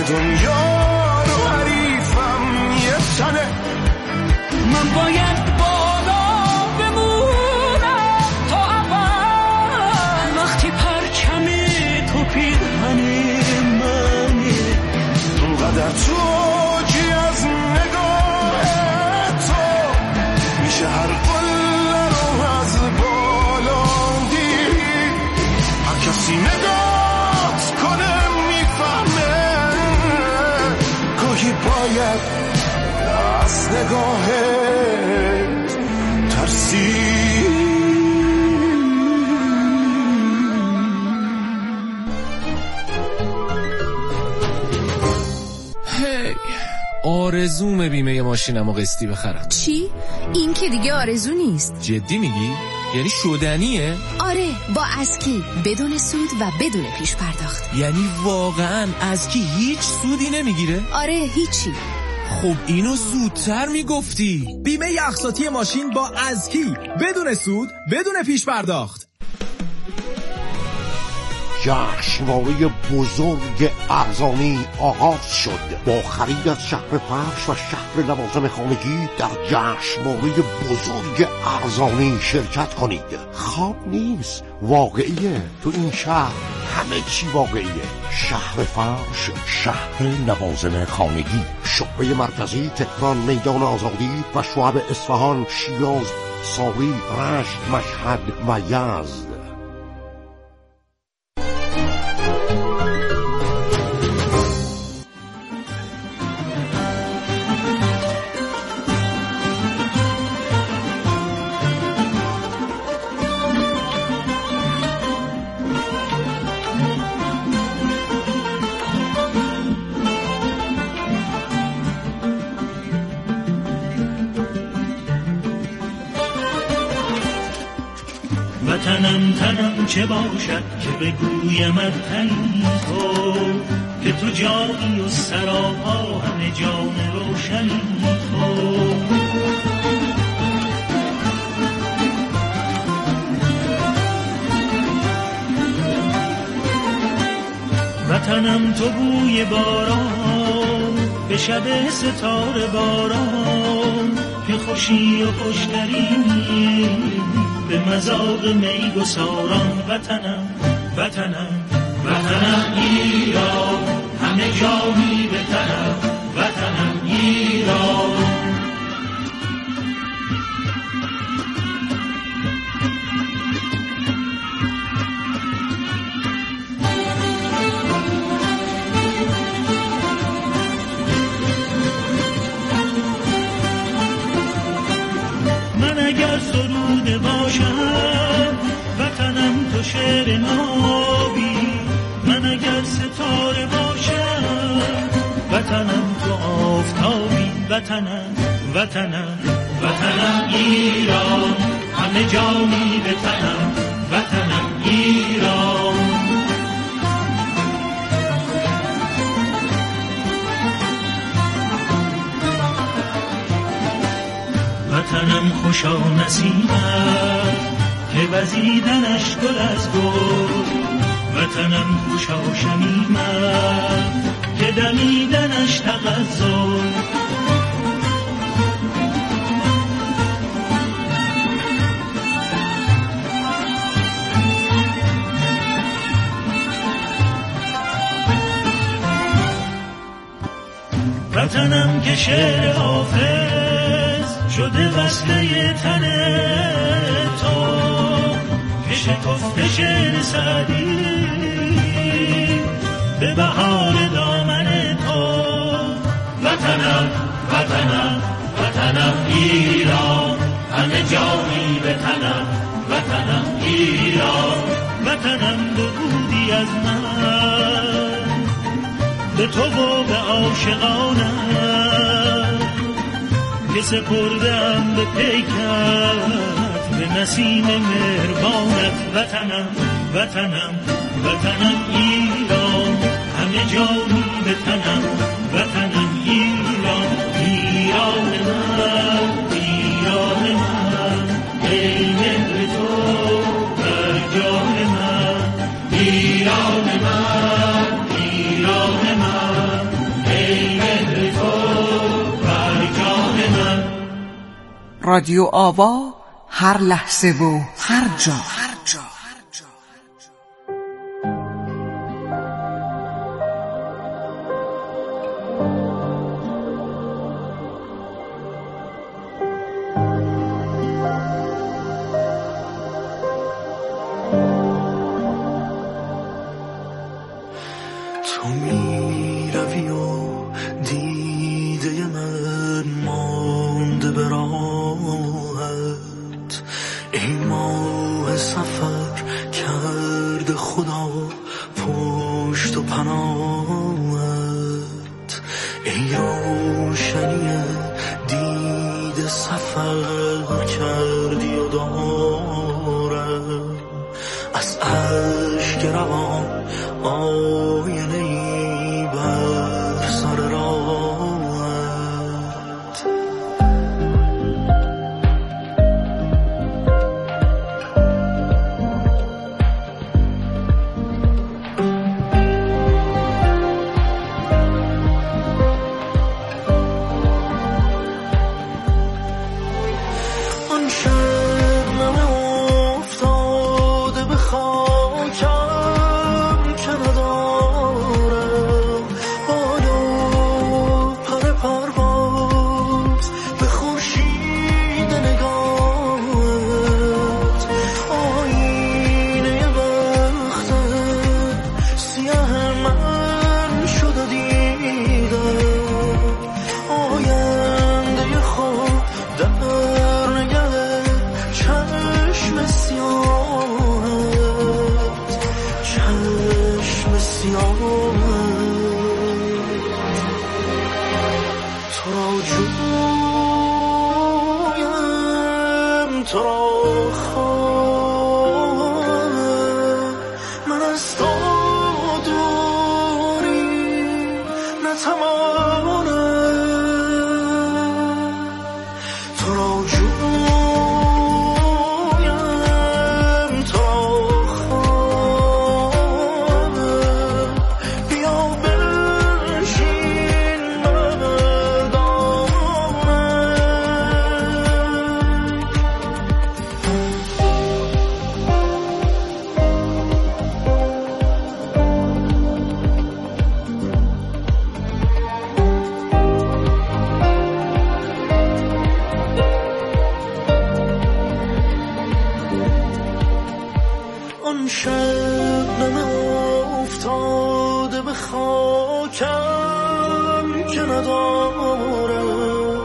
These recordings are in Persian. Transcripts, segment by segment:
دنیا رو حریفم یه تنه. من باید بالا بمونم تا اول، وقتی پرچم تو پیرهن منه. تو قدر توجی از نگاه تو میشه هر قله رو از بالا دید. هر کسی نگات کنه میفهمه گاهی باید از نگاهت ترسید. آرزومه بیمه ماشینمو قسطی بخرم. چی؟ این که دیگه آرزو نیست. جدی میگی؟ یعنی شدنیه؟ آره، با اسکی، بدون سود و بدون پیش پرداخت. یعنی واقعا اسکی هیچ سودی نمیگیره؟ آره، هیچی. خب اینو زودتر میگفتی. بیمه اقساطی ماشین با اسکی، بدون سود، بدون پیش پرداخت. جشنواره بزرگ ارزانی آغاز شد. با خرید از شهر فرش و شهر لوازم خانگی در جشنواره بزرگ ارزانی شرکت کنید. خواب نیست، واقعیه. تو این شهر همه چی واقعیه. شهر فرش، شهر لوازم خانگی، شعبه مرکزی تهران، میدان آزادی و شعب اصفهان، شیراز، ساری، رشت، مشهد و یزد. تنم چه باشد که بگویمت تنی تو، که تو جانی و سراپا همه جان روشنی تو. وطنم تو بوی باران به شب ستاره باران، که خوشی و خوشترینی به مذاق میگساران. وطنم وطنم وطنم ایران، همه جانی به تنم. وطنم ایران. من اگر سروده باشم وطنم تو شعر نابی، من اگر ستاره باشم وطنم تو آفتابی. وطنم وطنم وطنم ایران، همه جانی به تنم. وطنم ایران. وطنم خوشا نسیمم که وزیدنش گل از گل. وطنم خوشا شمیمم که دمیدنش تغزل. وطنم که شعر حافظ شده وصله تن تو، که شکفته شعر سعدی به بهار دامن تو. وطنم وطنم وطنم ایران، همه جانی به تنم. وطنم ایران. وطنم دو بودی از من به تو و به عاشقانم، که سپردم به پیکت به نسیم مهربانت. وطنم وطنم وطنم ایران، همه جانی به تنم. وطنم ایران. ایران من ایران من، ای مهر تو بر جان من. ایران من ایران من، رادیو آوا، هر لحظه و هر جا. تو می روی و دیده من مانده به راهت، ای ماه سفر کرده خدا پشت و پناهت، ای روشنی دیده سفر کردی و دارم از اشک روان آینه‌ای بر سر راهت. آن شبنم افتاده به خاکم که ندارم بالا پر پرواز به خورشید نگاهت، آینه وقتت سیاه من شد و دیدم آینده خود در نگه چشم سیاهت، چشم سیاهت. تو را جویم، تو را خواهم، من از تو دوری نتوانم. تو را جویم، تو را خواهم، بیا بنشین آن شبنم افتاده به خاکم که ندارم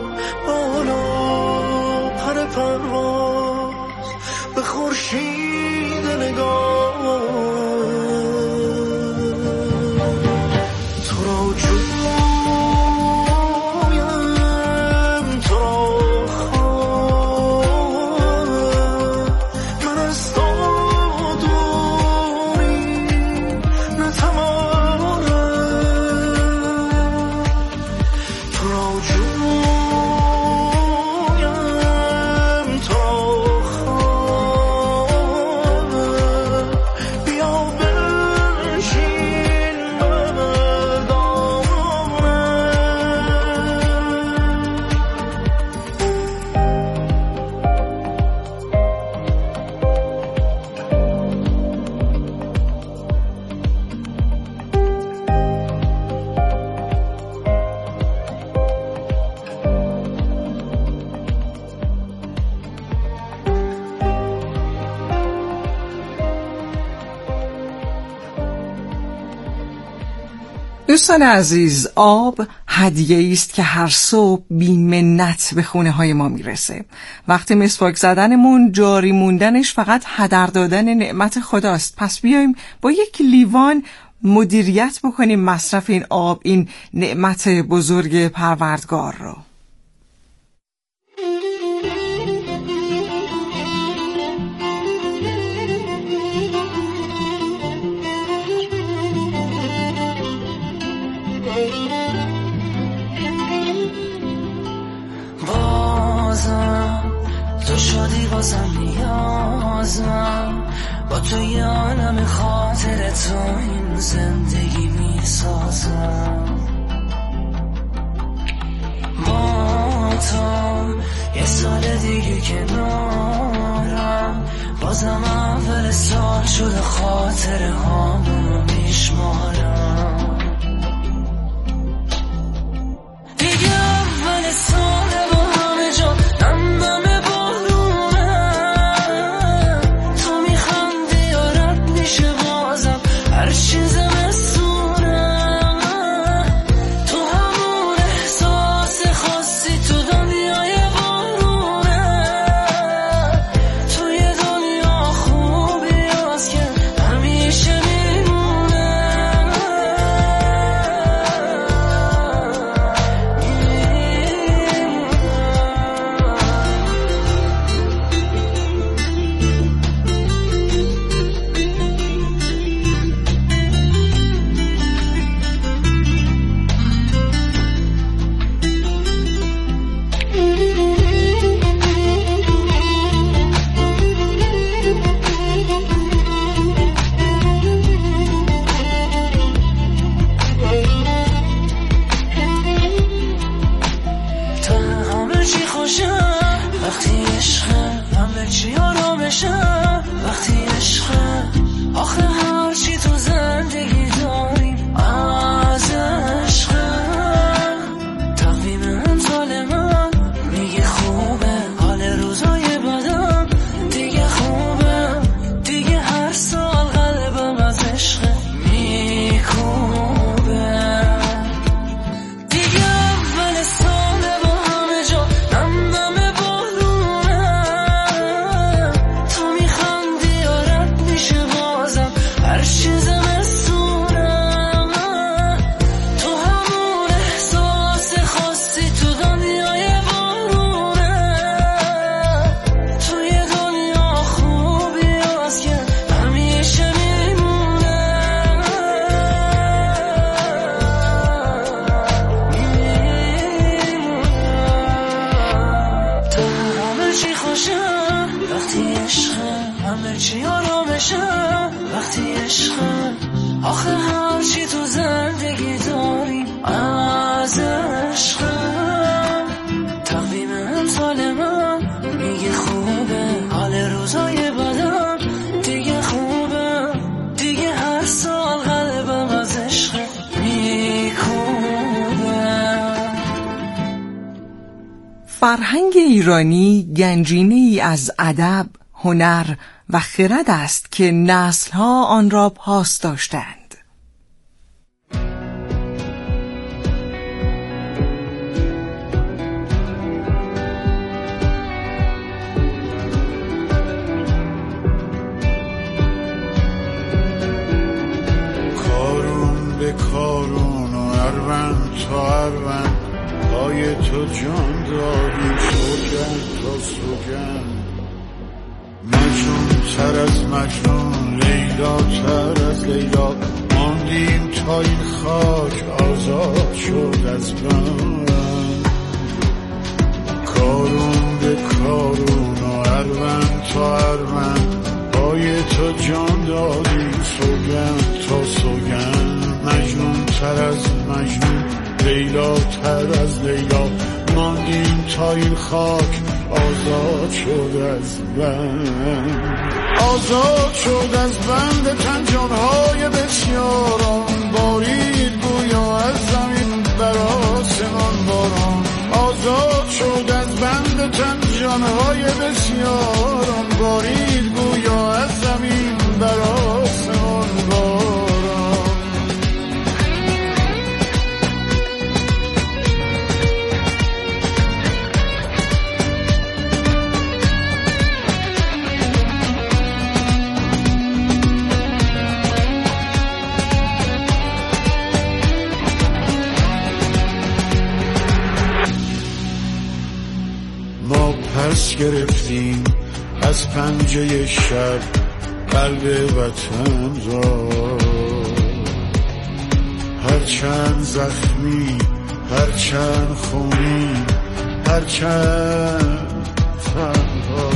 بالا پر پرواز به خورشید نگاه. تو را جویم، تو را خواهم، من از تو دوستان عزیز، آب هدیه‌ای است که هر صبح بی منت به خونه های ما میرسه. وقتی مسواک زدنمون جاری موندنش فقط هدر دادن نعمت خداست. پس بیایم با یک لیوان مدیریت بکنیم مصرف این آب، این نعمت بزرگ پروردگار رو. تو شدی واسم نیازم، با تو یه عالم خاطر تو این زندگی میسازم. با تو یه سال دیگه بودی کنارم، بازم اول سال شده خاطره هامونو میشمارم. دیگه اول سال با همه جا دمدم بالونه، تو میخندی یا رد میشه بازم هر چیز زمستونه، تو همون احساس خاصی تو دنیای بارونه، تو یه دنیا خوبی هست که همیشه میمونه. همه چی خوشم وقتی عشقه، همه چی آرامشم وقتی عشقه، آخه هر چی تو زندگی داریم از عشقه. تقویم امسال من میگه خوبه، حال روزای بدم دیگه خوبه، دیگه هر سال قلبم از عشقه میکوبه. دیگه اول سال با همه جا دمدم بالونه، تو میخندی یا رد میشه بازم هر چیز زمستونه، تو همون احساس خاصی تو دنیای بارونه، تو یه دنیا خوبی هست که همیشه میمونه. تا همه چی خوشم وقتی عشقه، همه چی آرامشم وقتی عشقه، آخه هر چی تو زندگی داریم از عشقه. تقویم امسال من میگه خوبه، حال روزای بدم دیگه خوبه، دیگه هر سال قلبم از عشقه میکوبه. فرهنگ ایرانی گنجینه‌ای از ادب، هنر و خرد است که نسل‌ها آن را پاس داشتند. کارون به کارون و اروند تا اروند، پای تو جان دادی سوگند تا سوگند، مجنون تر از مجنون، لیلا تر از لیلا، ماندیم تا این خاک آزاد شد از بند. کارون به کارون و اروند تا اروند، پای تو جان دادی سوگند تا سوگند، مجنون تر از مجنون، لیلا تر از لیلا، ماندیم تا این خاک آزاد شد از بند. آزاد شد از بند تن جانهای بسیاران، بارید گویا از زمین بر آسمان باران. آزاد شد از بند تن جانهای بسیاران، بارید گویا از زمین بر آسمان باران. ما پس گرفتیم از پنجه شب قلب وطن را، هرچند زخمی، هرچند خونی، هرچند تنها.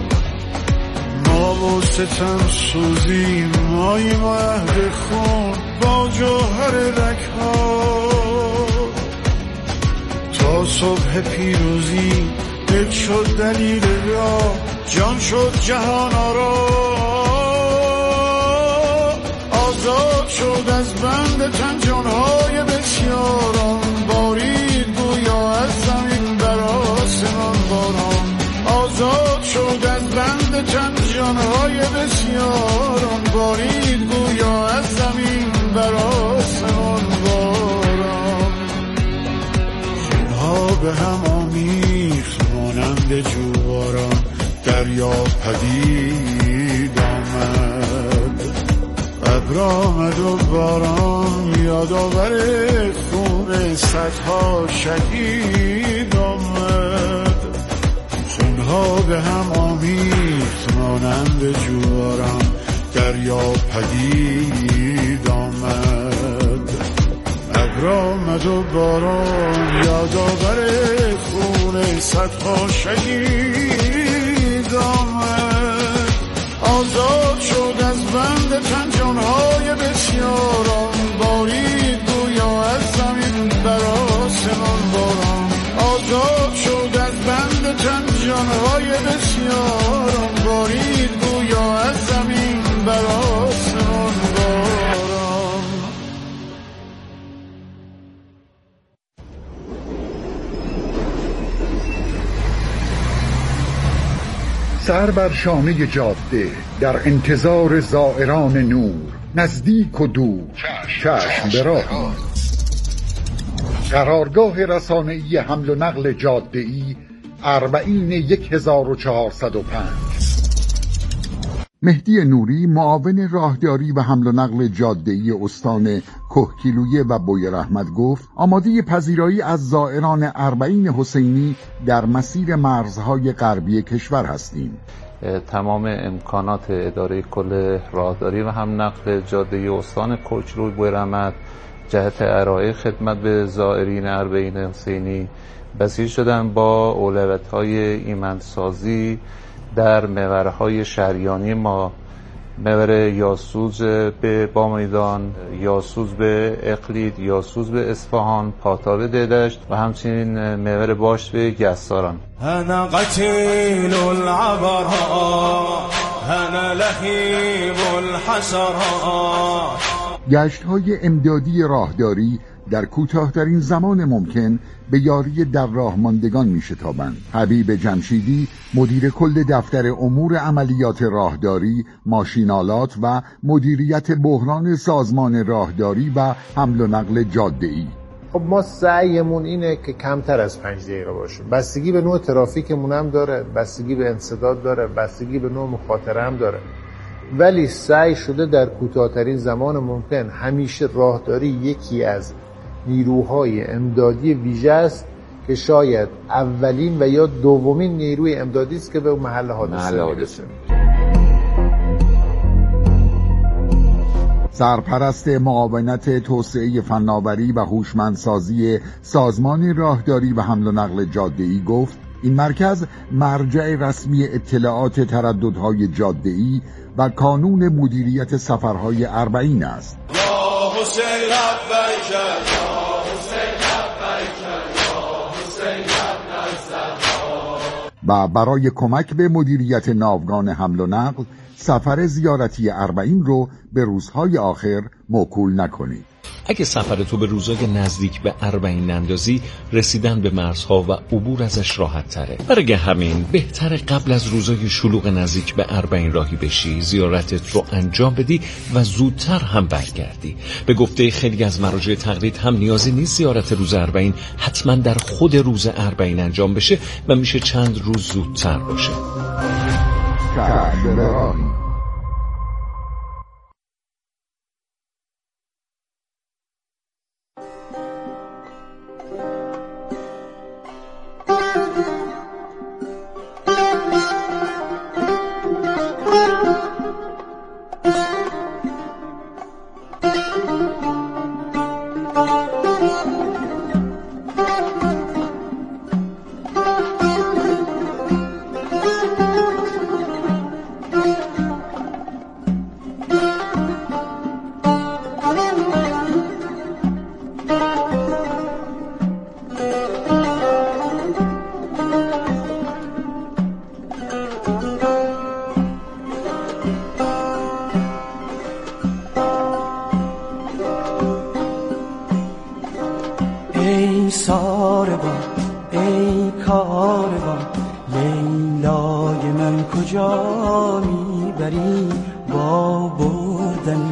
ما و ستم سوزیم، مای مهد خون با جوهر رگها، تا صبح پیروزی واحد شد دلیل راه، جان شد جهان آرا، آزاد شد از بند تن جانهای بسیاران، بارید گویا از زمین بر آسمان باران، آزاد شد از بند تن جانهای بسیاران، بارید گویا از زمین بر آسمان باران. خونها به هم آمیخت مانند جواران، دریا پدید آمد، ابر آمد و باران یادآور خون صدها شهید آمد. خونها به هم آمیخت مانند جواران، دریا پدید آمد، ابر آمد و باران یادآور خون صدها شهید آمد. آزاد شد از بند تن جانهای بسیاران، بارید گویا از زمین بر آسمان باران، آزاد شد از بند تن جانهای بسیاران، بارید گویا از زمین بر آسمان باران. سر بر شانه جاده در انتظار زائران نور، نزدیک و دور چشم به راه. قرارگاه رسانه‌ای حمل و نقل جاده‌ای 401405. مهدی نوری، معاون راهداری و حمل و نقل جاده‌ای استان کهگیلویه و بویراحمد گفت آماده پذیرایی از زائران اربعین حسینی در مسیر مرزهای غربی کشور هستیم. تمام امکانات اداره کل راهداری و حمل و نقل جاده‌ای استان کهگیلویه بویراحمد جهت ارائه خدمت به زائرین اربعین حسینی بسیج شدن با اولویت‌های ایمنسازی در محورهای شهریانی ما، محور یاسوج به بامیدان، یاسوج به اقلید، یاسوج به اصفهان، پاتابه دهدشت و همچنین محور باش به گستاران. انا قتیل العبرات، انا لهیب الحسرات. گشت‌های امدادی راهداری در کوتاه‌ترین زمان ممکن به یاری در راه ماندگان می‌شتابند. حبیب جمشیدی، مدیر کل دفتر امور عملیات راهداری، ماشینالات و مدیریت بحران سازمان راهداری و حمل و نقل جاده‌ای: خب ما سعیمون اینه که کمتر از 5 دقیقه باشه. بستگی به نوع ترافیکمون هم داره، بستگی به انسداد داره، بستگی به نوع مخاطره هم داره، ولی سعی شده در کوتاه‌ترین زمان ممکن. همیشه راهداری یکی از نیروهای امدادی ویژه است که شاید اولین و یا دومین نیروی امدادی است که به محل حادثه میرسه. سرپرست معاونت توسعه فناوری و هوشمندسازی سازمان راهداری و حمل و نقل جاده‌ای گفت این مرکز مرجع رسمی اطلاعات ترددهای جاده‌ای و کانون مدیریت سفرهای اربعین است. و برای کمک به مدیریت ناوگان حمل و نقل سفر زیارتی اربعین رو به روزهای آخر موکول نکنید. اگه سفر تو به روزهای نزدیک به اربعین اندازی، رسیدن به مرزها و عبور ازش راحت تره. برای همین بهتره قبل از روزهای شلوغ نزدیک به اربعین راهی بشی، زیارتت رو انجام بدی و زودتر هم برگردی. به گفته خیلی از مراجع تقلید هم نیازی نیست زیارت روز اربعین حتما در خود روز اربعین انجام بشه و میشه چند روز زودتر باشه. ای ساربان ای کاروان، لیلای من کجا میبری؟ با بردن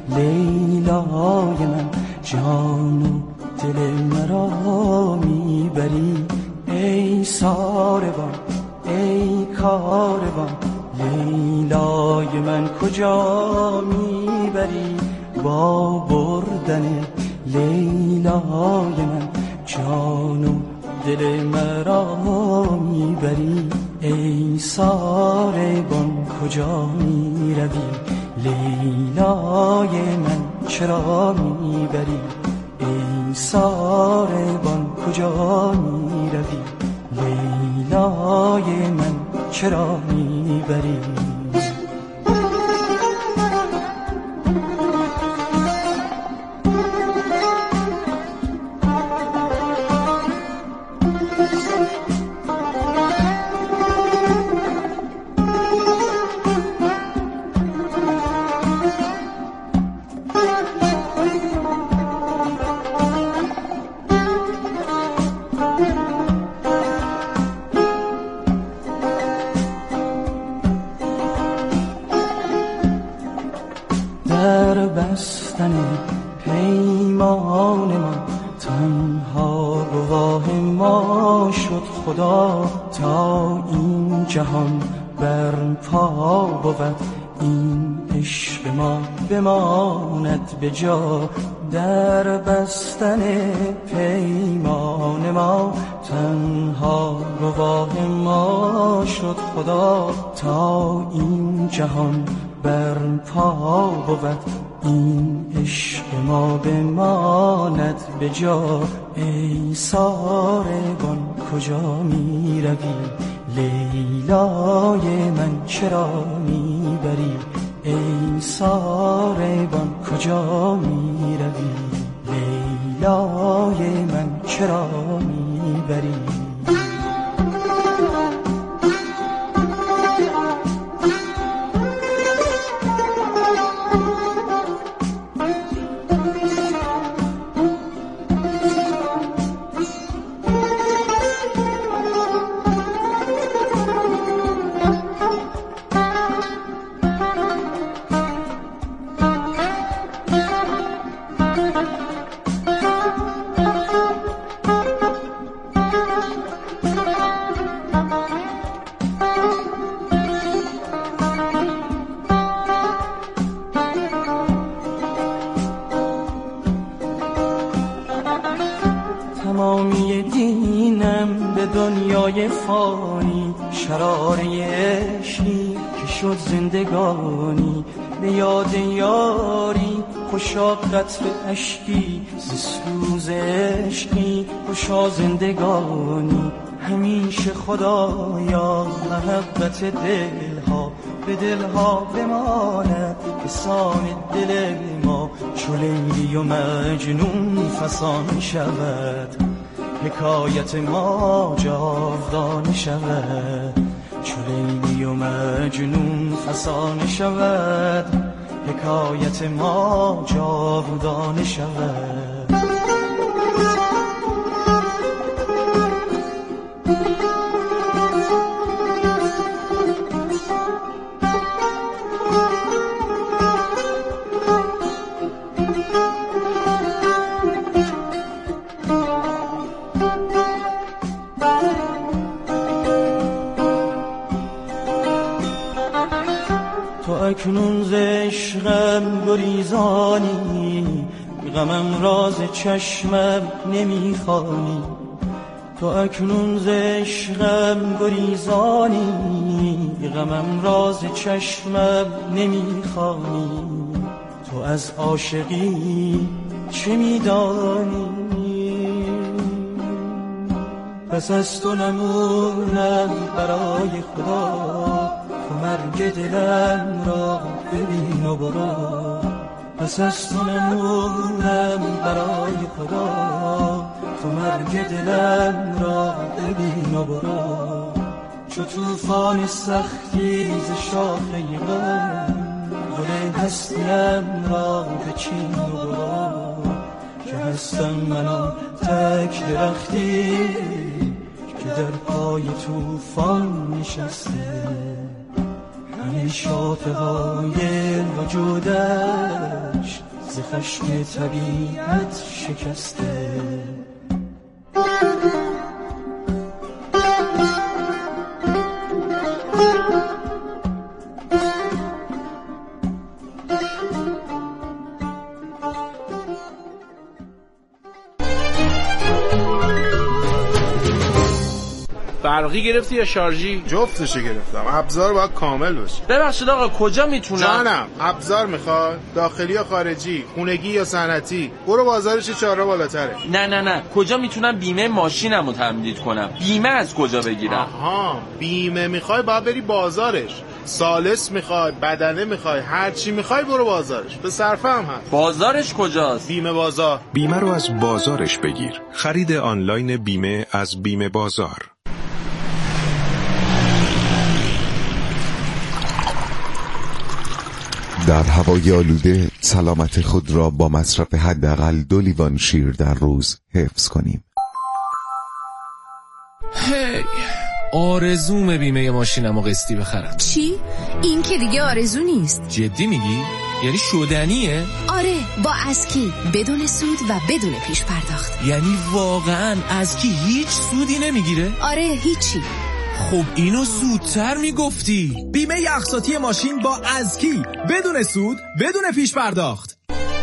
لیلای من جان و دل مرا میبری. ای ساربان ای کاروان، لیلای من کجا میبری؟ با بردن لیلای من جان و دل مرا میبری. ای ساربان کجا میروی؟ لیلای من چرا میبری؟ ای ساربان کجا میروی؟ لیلای من چرا میبری؟ در بستن پیمان ما تنها گواه ما شد خدا، تا این جهان برپا بود این عشق ما بماند به جا. در بستن پیمان ما تنها گواه ما شد خدا، تا این جهان برپا بود این عشق ما بماند به جا. ای ساربان کجا میروی؟ لیلای من چرا میبری؟ ای ساربان کجا میروی؟ لیلای من چرا میبری؟ تمامی دینم به دنیای فانی، شراره عشقی که شد زندگانی. به یاد یاری خوشا قطر اشکی، ز سوز عشقی خوشا زندگانی. همیشه خدایا محبت دلها به دلها بماند، بسان دل ما چو لیلی و مجنون فسان شود. حکایت ما جاودانه شود، چو لیلی و مجنون فسانه شود. حکایت ما جاودانه شود. تو اکنون ز عشقم گریزانی، غمم راز چشمم نمیخوانی. تو اکنون ز عشقم گریزانی، غمم راز چشمم نمیخوانی. تو از عاشقی چه میدانی؟ پس از تو نمونم برای خدا، تو مرگ دلم را ببین و برو. پس از تو نمونم برای خدا، تو مرگ دلم را ببین و برو. چو توفان سختی ز شاخه غم، گل هستیم را بچین و برو. که هستم من و تک درختی که در پای طوفان نشسته، همه شاخه های وجودش ز خشم طبیعت شکسته. برقی گرفتی یا شارژی؟ جفتشو گرفتم. ابزار باید کامل باشه. ببخشید آقا کجا میتونم؟ جانم ابزار میخواد؟ داخلی یا خارجی؟ خونگی یا صنعتی؟ برو بازارش 4 بالاتره. نه کجا میتونم بیمه ماشینمو تمدید کنم؟ بیمه از کجا بگیرم؟ آها بیمه میخوای باید بری بازارش. سالس میخوای، بدنه میخوای، هر چی میخوای برو بازارش. به صرفه هم هست. بازارش کجاست؟ بیمه بازار. بیمه رو از بازارش بگیر. خرید آنلاین بیمه از بیمه بازار. در هوای آلوده سلامت خود را با مصرف حداقل 2 لیوان شیر در روز حفظ کنیم. هی آرزوم بیمه ماشینمو قسطی بخرم. چی؟ این که دیگه آرزو نیست. جدی میگی؟ یعنی شدنیه؟ آره با اسکی بدون سود و بدون پیش پرداخت. یعنی واقعا اسکی هیچ سودی نمیگیره؟ آره هیچی. خب اینو زودتر میگفتی. بیمه اقساطی ماشین با اسکی بدون سود بدون پیش پرداخت.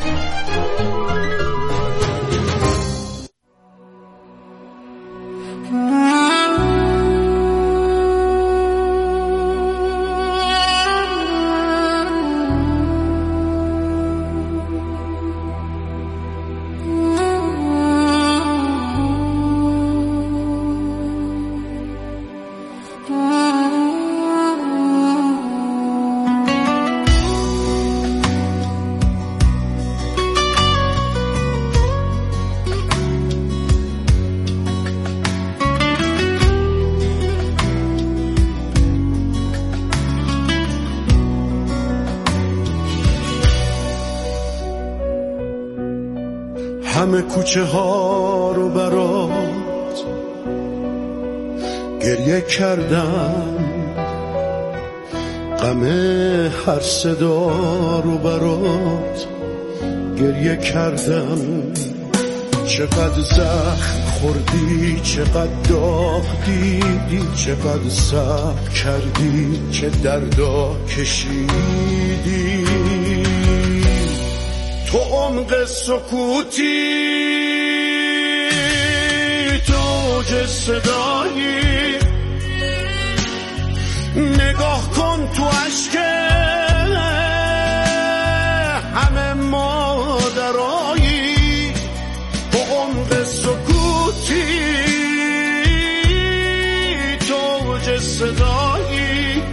همه کوچه ها رو برات گریه کردم، غم هر صدا رو برات گریه کردم. چقدر زخم خوردی، چقدر داغ دیدی، چقدر صبر کردی، چه دردا کشیدی. تو عمق سکوتی، تو اوج صدایی، نگاه کن تو اشک همه مادرایی. تو عمق سکوتی، تو اوج صدایی،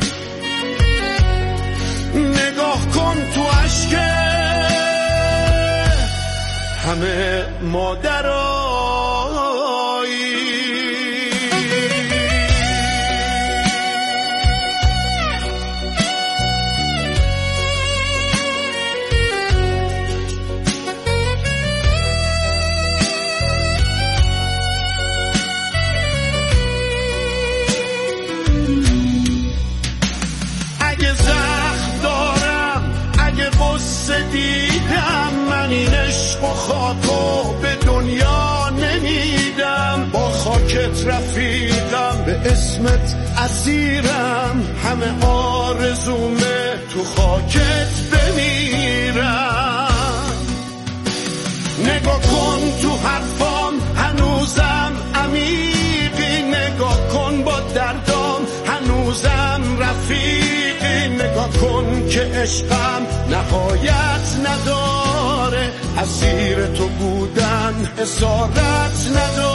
نگاه کن تو اشک همه مادرایی. اگه زخم دارم، اگه غصه دیدم، من این عشق و خاکو به دنیا نمیدم. با خاکت رفیقم، به اسمت اسیرم، همه آرزومه تو خاکت بمیرم. نگاه کن تو حرفام هنوزم عمیقی، نگاه کن با دردام هنوزم رفیقی. نگاه کن که عشقم نهایت نداره، اسیر تو بودن اسارت نداره.